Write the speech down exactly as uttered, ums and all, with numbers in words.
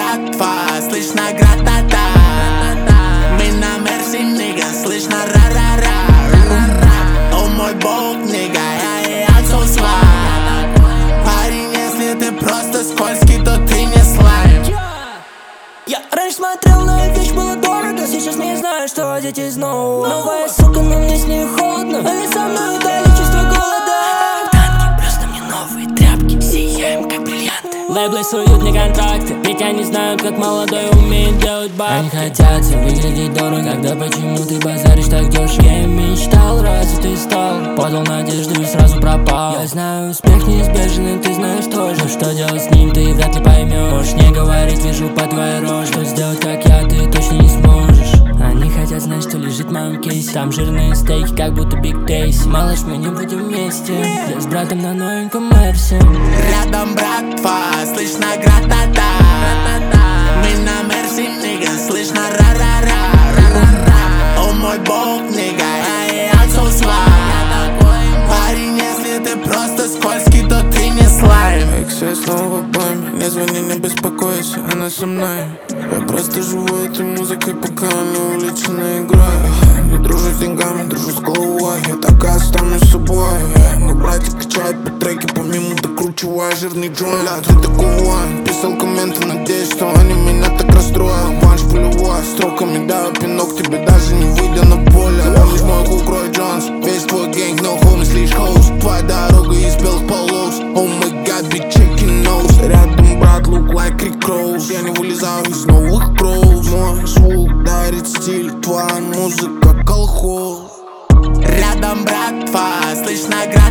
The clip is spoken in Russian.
братва, слышно гратата. Мы на Мерси, нига, слышно ра-ра-ра. О мой бог, нига, я и отцов слайм. Парень, если ты просто скользкий, то ты не слайм. Я раньше смотрел на эту вещь, было дорого. Сейчас не знаю, что одеть из нового. Новая сука, но мне с ней холодно. Они со мной удали чувство голода. Танки, просто мне новые тряпки. Сияем, как бриллианты. Лейблы суют мне контракты, ведь они знают, как молодой умеет делать бабки. Они хотят выглядеть дорого, когда почему ты базаришь так дешево? Я мечтал, разве ты стал? Подал надежду и сразу пропал. Я знаю, успех неизбежен, и ты знаешь тоже. Что делать с ним, ты вряд ли поймешь. Можешь не говорить, вижу по твоей роже. Что сделать, как я, ты точно не сможешь. Они хотят знать, что лежит в моем кейсе. Там жирные стейки, как будто Биг Тейси. Малыш, мы не будем вместе. Я с братом на новеньком Мерсе. Рядом братва, слышно гратата. Мы на Мерси, нига, слышно ра-ра-ра. О мой бог, нига, я и отцов слайм. Парень, если ты просто скользкий, то ты не слайм. Эксе снова в обойме, не звони, не беспокойся, она со мной. Я просто живу этой музыкой, пока не увлечена игрой. Не дружу с деньгами, дружу с головой, я так и останусь собой. Мой братик качает по треке, помимо докручивая жирный джой. Ты такой, писал комменты, надеюсь, что они меня так расстроят. Банш пулевой, строками даю пинок, тебе даже не выйдя на поле. Помнишь мой хук Рой Джонс, весь твой гэнг, no homies, лишь хост. Твоя дорога из белых полос, oh my god, big chicken nose. Рядом брат, look like Rick Ross. Я не вылезаю из новых кроуз. Мой звук дарит стиль, твоя музыка колхоз. Рядом братва, слышно гратата.